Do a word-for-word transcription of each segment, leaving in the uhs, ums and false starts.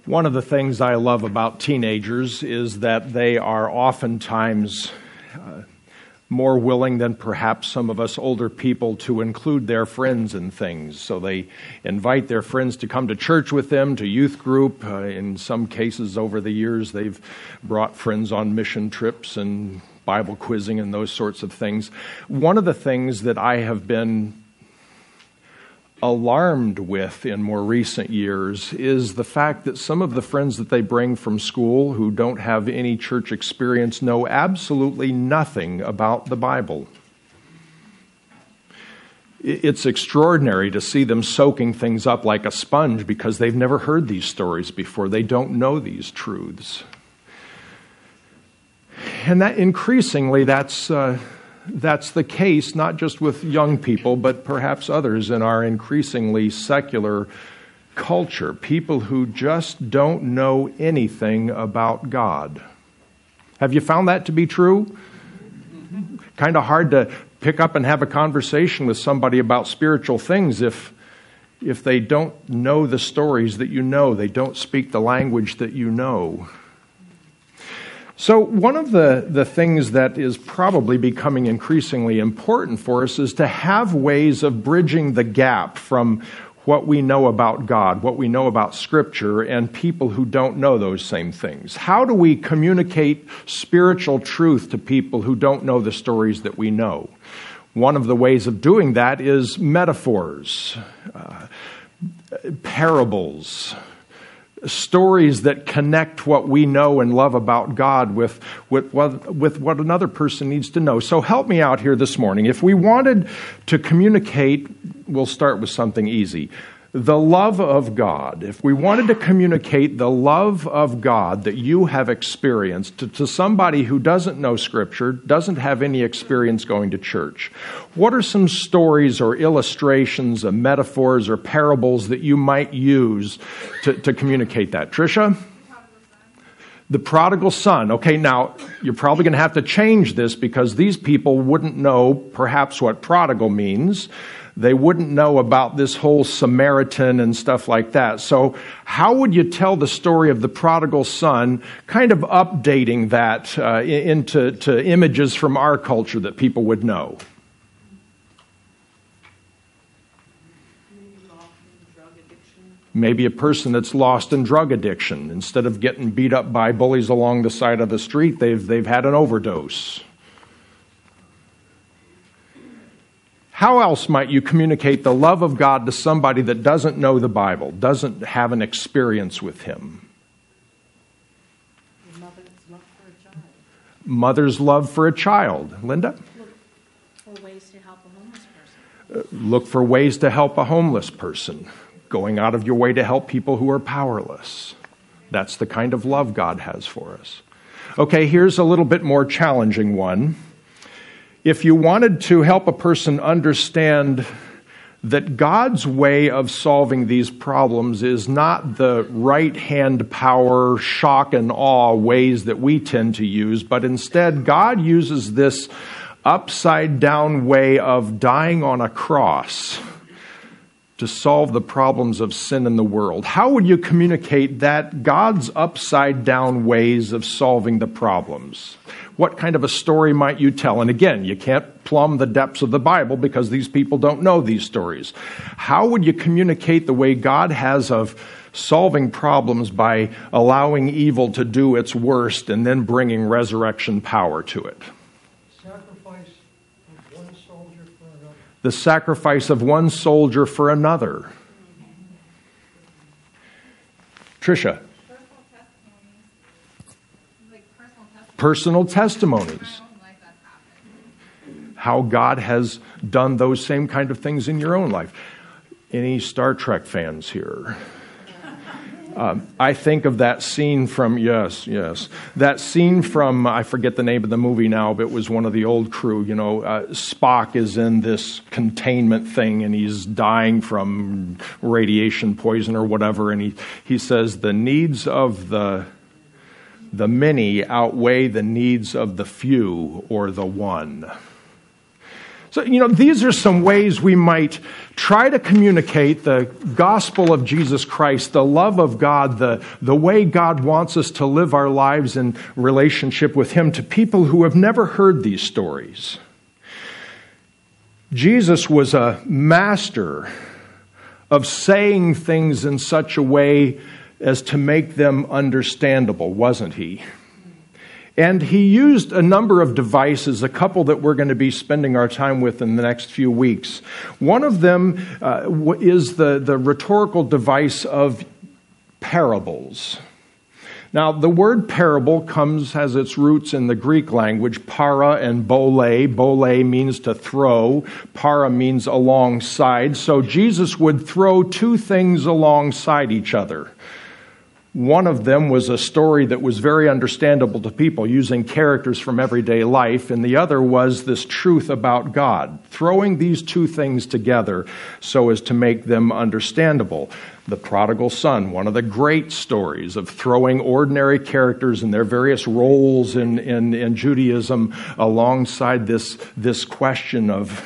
One of the things I love about teenagers is that they are oftentimes uh, more willing than perhaps some of us older people to include their friends in things. So they invite their friends to come to church with them, to youth group. Uh, in some cases over the years, they've brought friends on mission trips and Bible quizzing and those sorts of things. One of the things that I have been alarmed with in more recent years is the fact that some of the friends that they bring from school who don't have any church experience know absolutely nothing about the Bible. It's extraordinary to see them soaking things up like a sponge because they've never heard these stories before. They don't know these truths. And that increasingly, that's uh, That's the case, not just with young people, but perhaps others in our increasingly secular culture. People who just don't know anything about God. Have you found that to be true? Kind of hard to pick up and have a conversation with somebody about spiritual things if, if they don't know the stories that you know. They don't speak the language that you know. So one of the, the things that is probably becoming increasingly important for us is to have ways of bridging the gap from what we know about God, what we know about Scripture, and people who don't know those same things. How do we communicate spiritual truth to people who don't know the stories that we know? One of the ways of doing that is metaphors, uh, parables, stories that connect what we know and love about God with, with, with what another person needs to know. So help me out here this morning. If we wanted to communicate, we'll start with something easy. The love of God. If we wanted to communicate the love of God that you have experienced to, to somebody who doesn't know Scripture, doesn't have any experience going to church, what are some stories or illustrations or metaphors or parables that you might use to, to communicate that? Tricia? The prodigal son. Okay, now, you're probably going to have to change this because these people wouldn't know perhaps what prodigal means. They wouldn't know about this whole Samaritan and stuff like that. So how would you tell the story of the prodigal son, kind of updating that uh, into to images from our culture that people would know? Maybe a person that's lost in drug addiction. Instead of getting beat up by bullies along the side of the street, they've they've had an overdose. How else might you communicate the love of God to somebody that doesn't know the Bible, doesn't have an experience with Him? Mother's love for a child. Mother's love for a child. Linda? Look for ways to help a homeless person. Uh, look for ways to help a homeless person. Going out of your way to help people who are powerless. That's the kind of love God has for us. Okay, here's a little bit more challenging one. If you wanted to help a person understand that God's way of solving these problems is not the right-hand power, shock and awe ways that we tend to use, but instead God uses this upside-down way of dying on a cross to solve the problems of sin in the world. How would you communicate that God's upside-down ways of solving the problems? What kind of a story might you tell? And again, you can't plumb the depths of the Bible because these people don't know these stories. How would you communicate the way God has of solving problems by allowing evil to do its worst and then bringing resurrection power to it? The sacrifice of one soldier for another. Tricia. Personal testimonies. How God has done those same kind of things in your own life. Any Star Trek fans here? Um, I think of that scene from, yes, yes, that scene from, I forget the name of the movie now, but it was one of the old crew, you know, uh, Spock is in this containment thing and he's dying from radiation poison or whatever, and he, he says the needs of the, the many outweigh the needs of the few or the one. So, you know, these are some ways we might try to communicate the gospel of Jesus Christ, the love of God, the, the way God wants us to live our lives in relationship with Him to people who have never heard these stories. Jesus was a master of saying things in such a way as to make them understandable, wasn't He? And He used a number of devices, a couple that we're going to be spending our time with in the next few weeks. One of them uh, is the, the rhetorical device of parables. Now, the word parable comes, has its roots in the Greek language, para and bole. Bole means to throw. Para means alongside. So Jesus would throw two things alongside each other. One of them was a story that was very understandable to people using characters from everyday life, and the other was this truth about God, throwing these two things together so as to make them understandable. The prodigal son, one of the great stories of throwing ordinary characters and their various roles in, in, in Judaism alongside this, this question of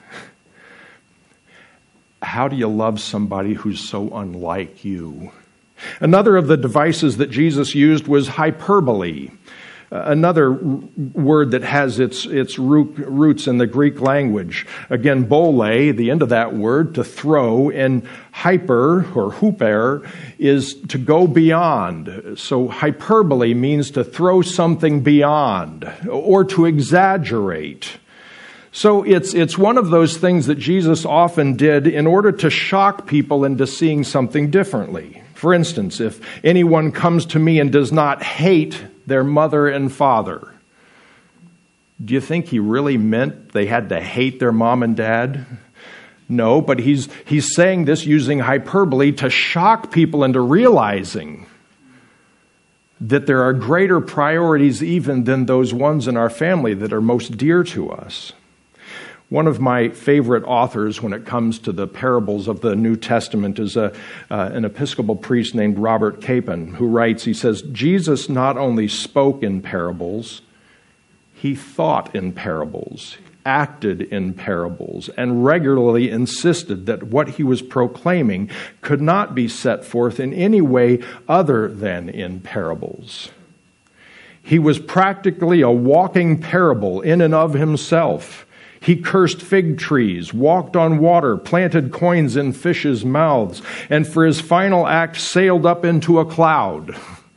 how do you love somebody who's so unlike you? Another of the devices that Jesus used was hyperbole, another word that has its its root, roots in the Greek language. Again, bole, the end of that word, to throw, and hyper or huper is to go beyond. So hyperbole means to throw something beyond or to exaggerate. So it's it's one of those things that Jesus often did in order to shock people into seeing something differently. For instance, if anyone comes to me and does not hate their mother and father, do you think he really meant they had to hate their mom and dad? No, but he's he's saying this using hyperbole to shock people into realizing that there are greater priorities even than those ones in our family that are most dear to us. One of my favorite authors when it comes to the parables of the New Testament is a, uh, an Episcopal priest named Robert Capon, who writes, he says, Jesus not only spoke in parables, he thought in parables, acted in parables, and regularly insisted that what he was proclaiming could not be set forth in any way other than in parables. He was practically a walking parable in and of himself. He cursed fig trees, walked on water, planted coins in fishes' mouths, and for his final act sailed up into a cloud.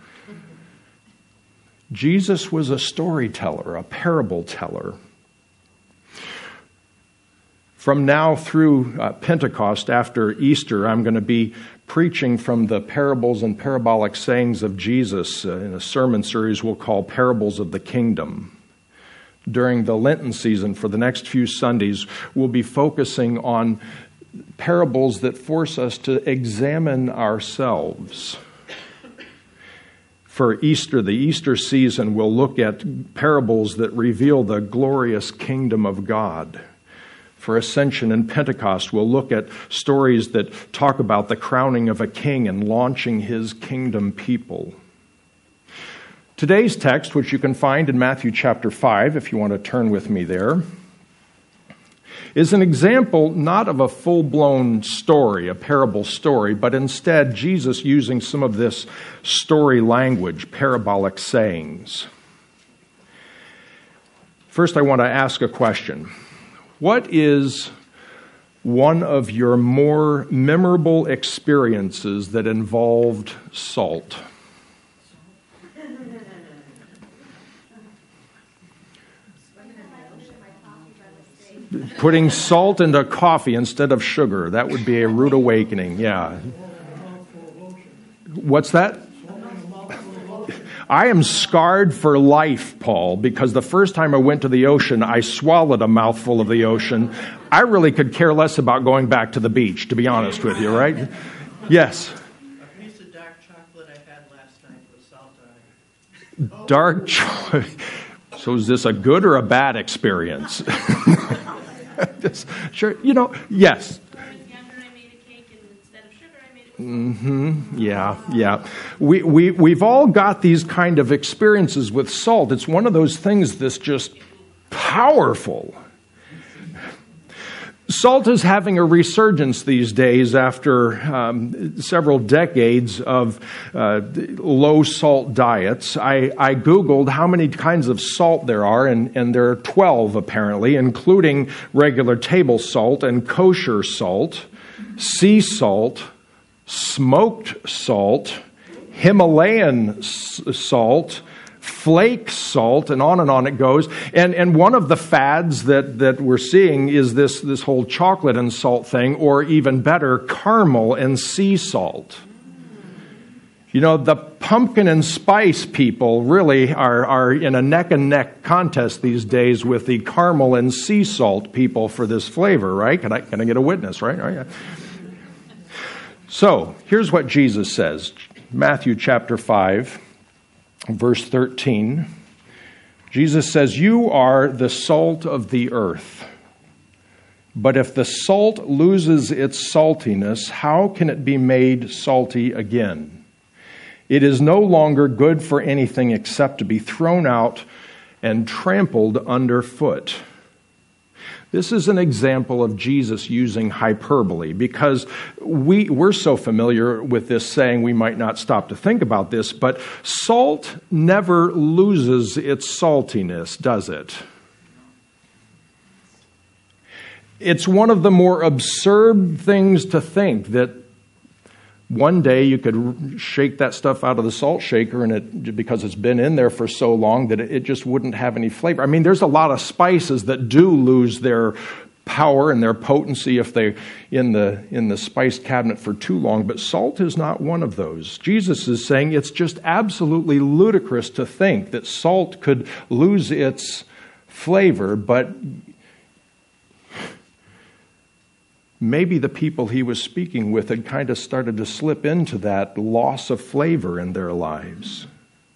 Jesus was a storyteller, a parable teller. From now through uh, Pentecost, after Easter, I'm going to be preaching from the parables and parabolic sayings of Jesus uh, in a sermon series we'll call Parables of the Kingdom. During the Lenten season, for the next few Sundays, we'll be focusing on parables that force us to examine ourselves. For Easter, the Easter season, we'll look at parables that reveal the glorious kingdom of God. For Ascension and Pentecost, we'll look at stories that talk about the crowning of a king and launching his kingdom people. Today's text, which you can find in Matthew chapter five, if you want to turn with me there, is an example not of a full-blown story, a parable story, but instead Jesus using some of this story language, parabolic sayings. First, I want to ask a question. What is one of your more memorable experiences that involved salt? Putting salt into coffee instead of sugar. That would be a rude awakening, yeah. What's that? I am scarred for life, Paul, because the first time I went to the ocean, I swallowed a mouthful of the ocean. I really could care less about going back to the beach, to be honest with you, right? Yes? A piece of dark chocolate I had last night with salt on it. Dark chocolate. So is this a good or a bad experience? Sure, you know, yes. When I was younger, I made a cake, and instead of sugar, I made it with Mm-hmm. Yeah, yeah. We, we, we've all got these kind of experiences with salt. It's one of those things that's just powerful. Salt is having a resurgence these days after um, several decades of uh, low-salt diets. I, I Googled how many kinds of salt there are, and, and there are twelve apparently, including regular table salt and kosher salt, sea salt, smoked salt, Himalayan s- salt, flake salt, and on and on it goes. And and one of the fads that, that we're seeing is this, this whole chocolate and salt thing, or even better, caramel and sea salt. You know, the pumpkin and spice people really are, are in a neck and neck contest these days with the caramel and sea salt people for this flavor, right? Can I, can I get a witness, right? Oh, yeah. So, here's what Jesus says. Matthew chapter five. Verse thirteen, Jesus says, "You are the salt of the earth. But if the salt loses its saltiness, how can it be made salty again? It is no longer good for anything except to be thrown out and trampled underfoot." This is an example of Jesus using hyperbole, because we, we're so familiar with this saying we might not stop to think about this, but salt never loses its saltiness, does it? It's one of the more absurd things to think that one day you could shake that stuff out of the salt shaker, and it, because it's been in there for so long that it just wouldn't have any flavor. I mean, there's a lot of spices that do lose their power and their potency if they're in the in the spice cabinet for too long, but salt is not one of those. Jesus is saying it's just absolutely ludicrous to think that salt could lose its flavor, but maybe the people he was speaking with had kind of started to slip into that loss of flavor in their lives,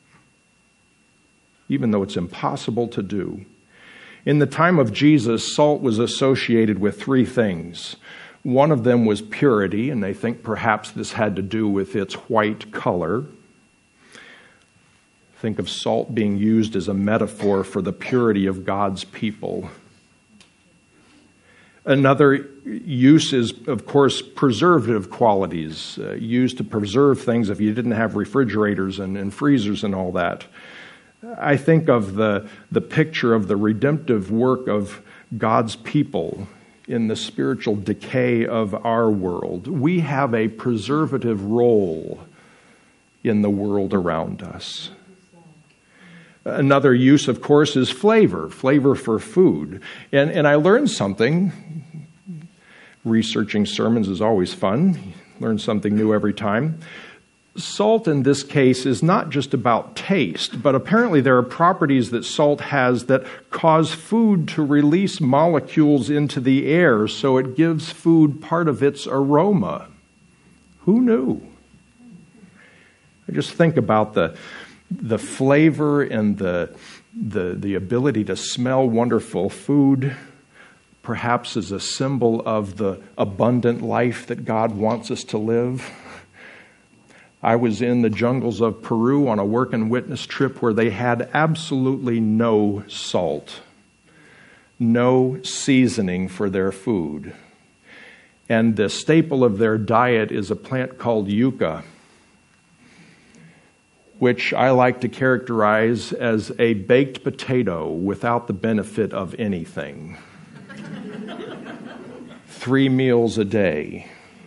even though it's impossible to do. In the time of Jesus, salt was associated with three things. One of them was purity, and they think perhaps this had to do with its white color. Think of salt being used as a metaphor for the purity of God's people. Another use is, of course, preservative qualities, uh, used to preserve things if you didn't have refrigerators and, and freezers and all that. I think of the, the picture of the redemptive work of God's people in the spiritual decay of our world. We have a preservative role in the world around us. Another use, of course, is flavor, flavor for food. And, and I learned something. Researching sermons is always fun. Learn something new every time. Salt in this case is not just about taste, but apparently there are properties that salt has that cause food to release molecules into the air, so it gives food part of its aroma. Who knew? I just think about the the flavor and the the the ability to smell wonderful food, perhaps as a symbol of the abundant life that God wants us to live. I was in the jungles of Peru on a work and witness trip where they had absolutely no salt, no seasoning for their food. And the staple of their diet is a plant called yucca, which I like to characterize as a baked potato without the benefit of anything. Three meals a day.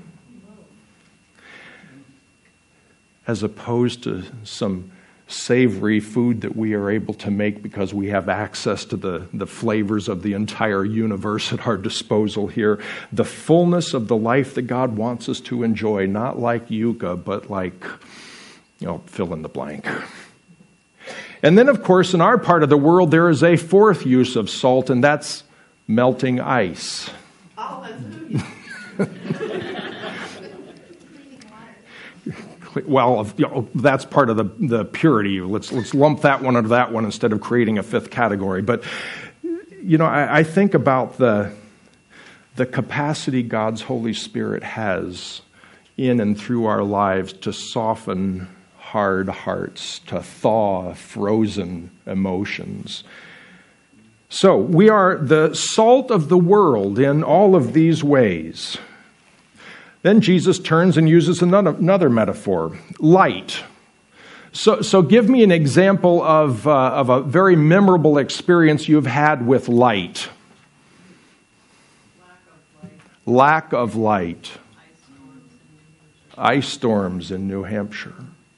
As opposed to some savory food that we are able to make because we have access to the, the flavors of the entire universe at our disposal here. The fullness of the life that God wants us to enjoy, not like yucca, but like, you know, fill in the blank. And then, of course, in our part of the world, there is a fourth use of salt, and that's melting ice. Hallelujah. Well, you know, that's part of the, the purity. Let's let's lump that one under that one instead of creating a fifth category. But, you know, I, I think about the the capacity God's Holy Spirit has in and through our lives to soften hard hearts, to thaw frozen emotions. So we are the salt of the world in all of these ways. Then Jesus turns and uses another, another metaphor, light. So, so give me an example of, uh, of a very memorable experience you've had with light. Lack of light. Lack of light. Ice storms in New Hampshire.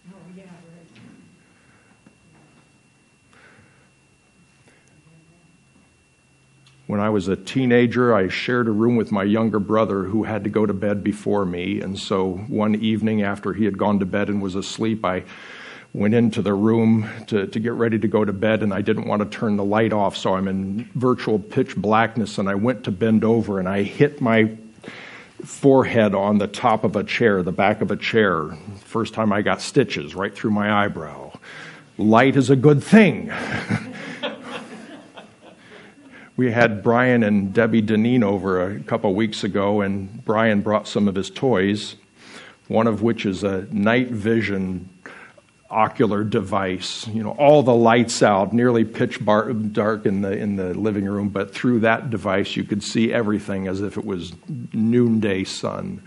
When I was a teenager, I shared a room with my younger brother who had to go to bed before me. And so one evening after he had gone to bed and was asleep, I went into the room to, to get ready to go to bed, and I didn't want to turn the light off, so I'm in virtual pitch blackness, and I went to bend over, and I hit my forehead on the top of a chair, the back of a chair. First time I got stitches right through my eyebrow. Light is a good thing. We had Brian and Debbie Deneen over a couple of weeks ago, and Brian brought some of his toys, one of which is a night vision ocular device. You know, all the lights out, nearly pitch bar- dark in the in the living room, but through that device you could see everything as if it was noonday sun.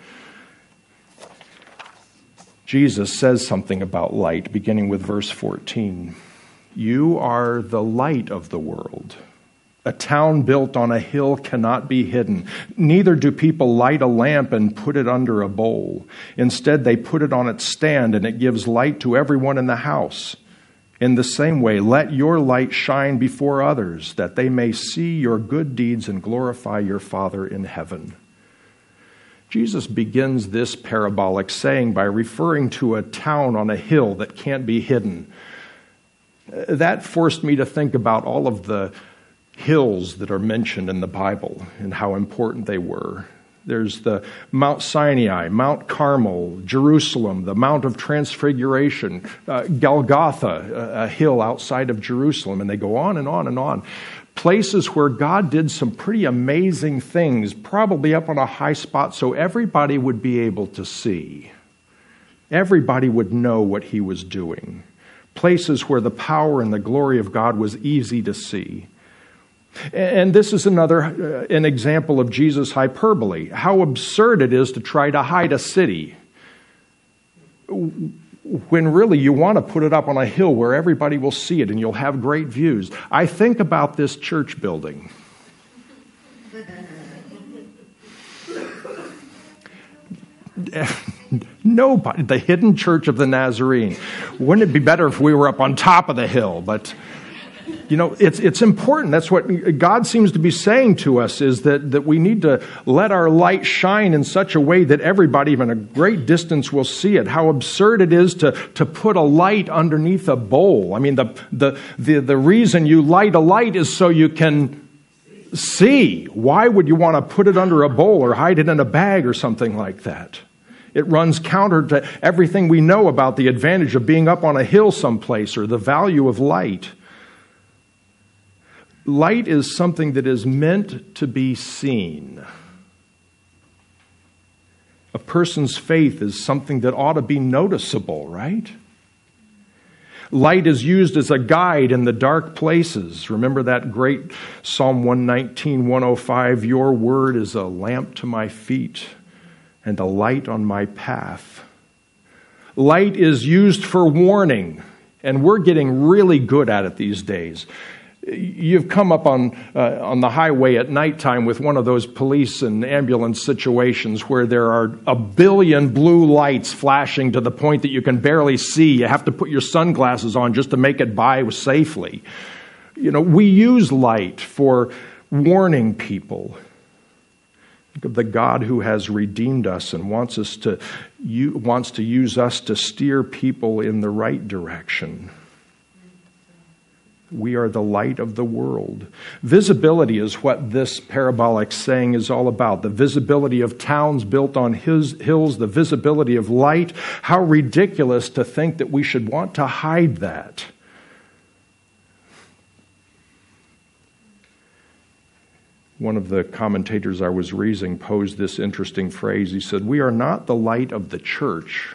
Jesus says something about light, beginning with verse fourteen. You are the light of the world. A town built on a hill cannot be hidden. Neither do people light a lamp and put it under a bowl. Instead, they put it on its stand, and it gives light to everyone in the house. In the same way, let your light shine before others, that they may see your good deeds and glorify your Father in heaven. Jesus begins this parabolic saying by referring to a town on a hill that can't be hidden. That forced me to think about all of the hills that are mentioned in the Bible and how important they were. There's the Mount Sinai, Mount Carmel, Jerusalem, the Mount of Transfiguration, uh, Golgotha, a, a hill outside of Jerusalem, and they go on and on and on. Places where God did some pretty amazing things, probably up on a high spot so everybody would be able to see. Everybody would know what he was doing. Places where the power and the glory of God was easy to see. And this is another, uh, an example of Jesus' hyperbole. How absurd it is to try to hide a city when really you want to put it up on a hill where everybody will see it and you'll have great views. I think about this church building. Nobody, the hidden church of the Nazarene. Wouldn't it be better if we were up on top of the hill? But you know, it's it's important. That's what God seems to be saying to us, is that, that we need to let our light shine in such a way that everybody, even a great distance, will see it. How absurd it is to, to put a light underneath a bowl. I mean, the, the, the, the reason you light a light is so you can see. Why would you want to put it under a bowl or hide it in a bag or something like that? It runs counter to everything we know about the advantage of being up on a hill someplace or the value of light. Light is something that is meant to be seen. A person's faith is something that ought to be noticeable, right? Light is used as a guide in the dark places. Remember that great Psalm one nineteen, one oh five, your word is a lamp to my feet and a light on my path. Light is used for warning, and we're getting really good at it these days. You've come up on uh, on the highway at nighttime with one of those police and ambulance situations where there are a billion blue lights flashing to the point that you can barely see. You have to put your sunglasses on just to make it by safely. You know, we use light for warning people. Think of the God who has redeemed us and wants us to you, wants to use us to steer people in the right direction. We are the light of the world. Visibility is what this parabolic saying is all about. The visibility of towns built on his hills, the visibility of light. How ridiculous to think that we should want to hide that. One of the commentators I was reading posed this interesting phrase. He said, "We are not the light of the church.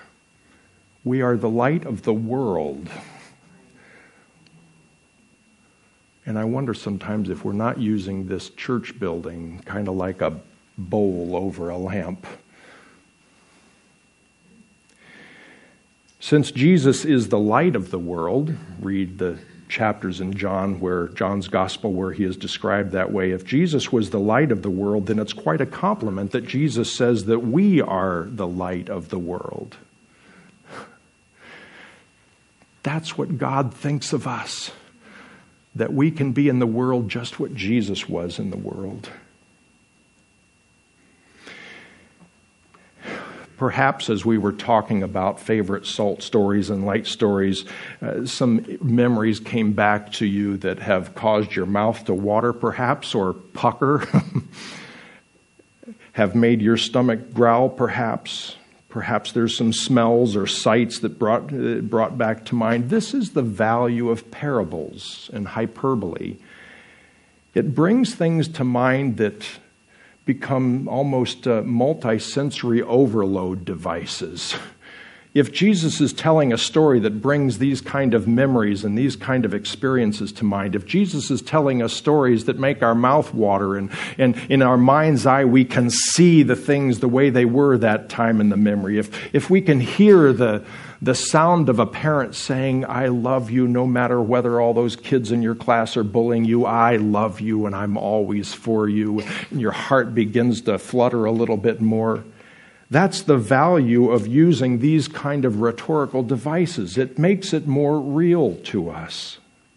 We are the light of the world." And I wonder sometimes if we're not using this church building kind of like a bowl over a lamp. Since Jesus is the light of the world, read the chapters in John where John's gospel where he is described that way. If Jesus was the light of the world, then it's quite a compliment that Jesus says that we are the light of the world. That's what God thinks of us, that we can be in the world just what Jesus was in the world. Perhaps as we were talking about favorite salt stories and light stories, uh, some memories came back to you that have caused your mouth to water perhaps, or pucker, have made your stomach growl perhaps. Perhaps there's some smells or sights that brought, uh, brought back to mind. This is the value of parables and hyperbole. It brings things to mind that become almost uh, multi-sensory overload devices. If Jesus is telling a story that brings these kind of memories and these kind of experiences to mind, if Jesus is telling us stories that make our mouth water and, and in our mind's eye we can see the things the way they were that time in the memory, if, if we can hear the, the sound of a parent saying, I love you no matter whether all those kids in your class are bullying you, I love you and I'm always for you, and your heart begins to flutter a little bit more. That's the value of using these kind of rhetorical devices. It makes it more real to us.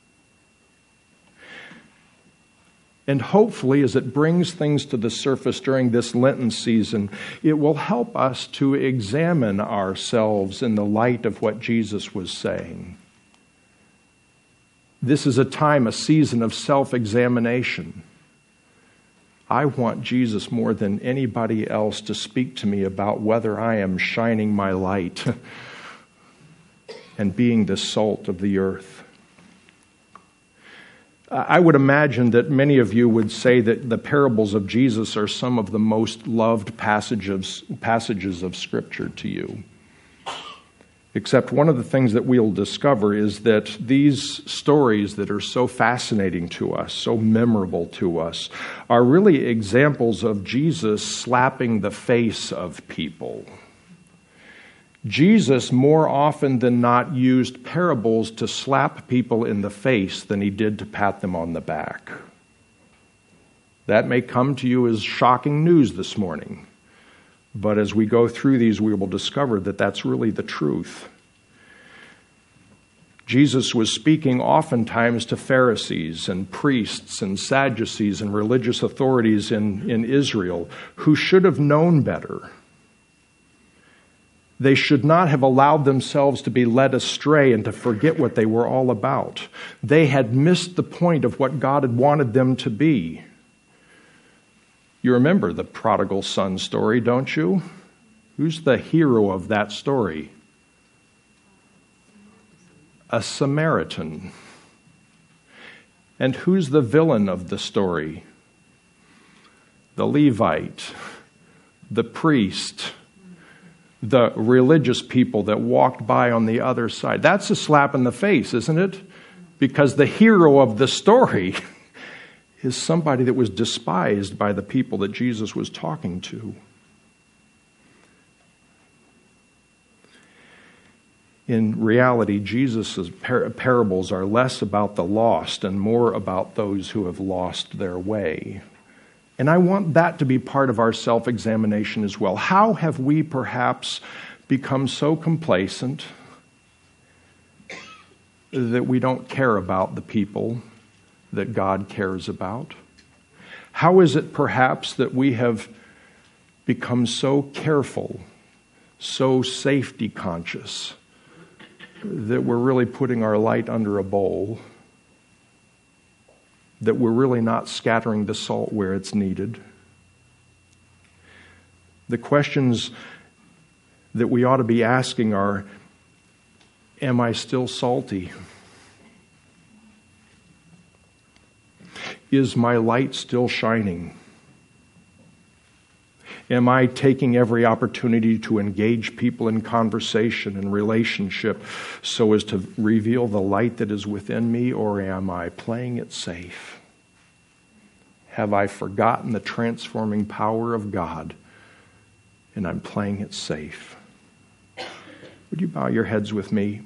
And hopefully, as it brings things to the surface during this Lenten season, it will help us to examine ourselves in the light of what Jesus was saying. This is a time, a season of self-examination. I want Jesus more than anybody else to speak to me about whether I am shining my light and being the salt of the earth. I would imagine that many of you would say that the parables of Jesus are some of the most loved passages, passages of Scripture to you. Except one of the things that we'll discover is that these stories that are so fascinating to us, so memorable to us, are really examples of Jesus slapping the face of people. Jesus, more often than not, used parables to slap people in the face than he did to pat them on the back. That may come to you as shocking news this morning. But as we go through these, we will discover that that's really the truth. Jesus was speaking oftentimes to Pharisees and priests and Sadducees and religious authorities in, in Israel who should have known better. They should not have allowed themselves to be led astray and to forget what they were all about. They had missed the point of what God had wanted them to be. You remember the prodigal son story, don't you? Who's the hero of that story? A Samaritan. And who's the villain of the story? The Levite, the priest, the religious people that walked by on the other side. That's a slap in the face, isn't it? Because the hero of the story is somebody that was despised by the people that Jesus was talking to. In reality, Jesus' par- parables are less about the lost and more about those who have lost their way. And I want that to be part of our self-examination as well. How have we perhaps become so complacent that we don't care about the people that God cares about? How is it perhaps that we have become so careful, so safety conscious, that we're really putting our light under a bowl, that we're really not scattering the salt where it's needed? The questions that we ought to be asking are, am I still salty? Is my light still shining? Am I taking every opportunity to engage people in conversation and relationship so as to reveal the light that is within me, or am I playing it safe? Have I forgotten the transforming power of God and I'm playing it safe? Would you bow your heads with me?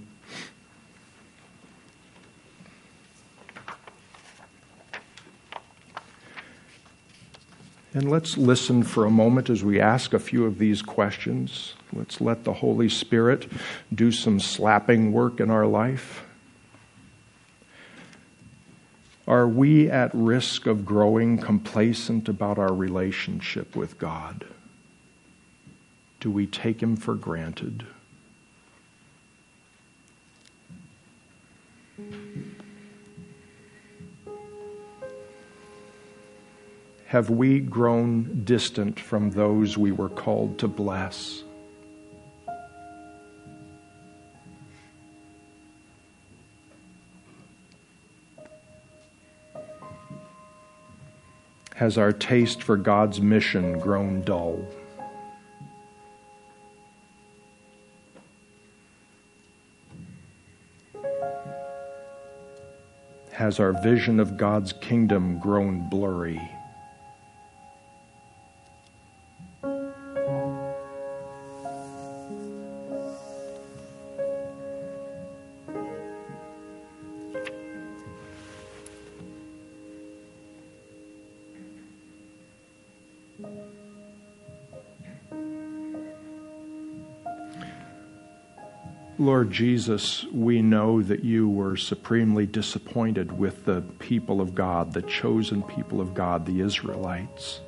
And let's listen for a moment as we ask a few of these questions. Let's let the Holy Spirit do some slapping work in our life. Are we at risk of growing complacent about our relationship with God? Do we take Him for granted? Have we grown distant from those we were called to bless? Has our taste for God's mission grown dull? Has our vision of God's kingdom grown blurry? Lord Jesus, we know that you were supremely disappointed with the people of God, the chosen people of God, the Israelites.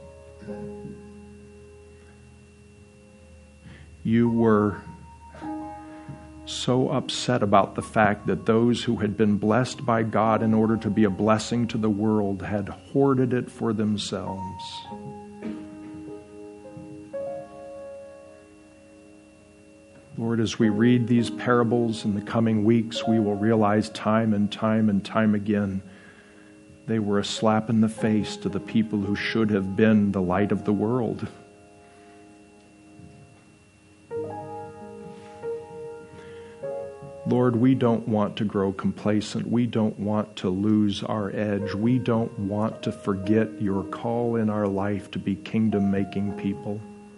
You were so upset about the fact that those who had been blessed by God in order to be a blessing to the world had hoarded it for themselves. Lord, as we read these parables in the coming weeks, we will realize time and time and time again they were a slap in the face to the people who should have been the light of the world. Lord, we don't want to grow complacent. We don't want to lose our edge. We don't want to forget your call in our life to be kingdom-making people.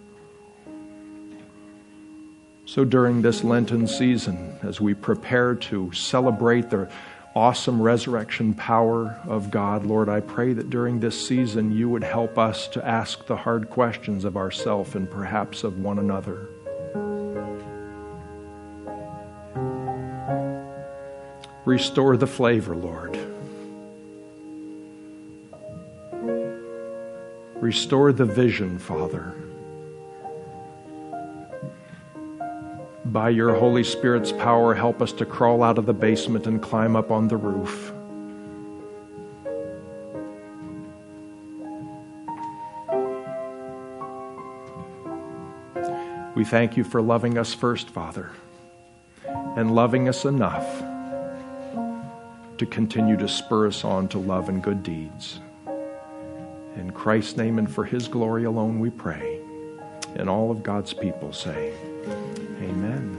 So during this Lenten season, as we prepare to celebrate the awesome resurrection power of God, Lord, I pray that during this season you would help us to ask the hard questions of ourselves and perhaps of one another. Restore the flavor, Lord. Restore the vision, Father. By your Holy Spirit's power, help us to crawl out of the basement and climb up on the roof. We thank you for loving us first, Father, and loving us enough to continue to spur us on to love and good deeds. In Christ's name and for His glory alone we pray. And all of God's people say, Amen.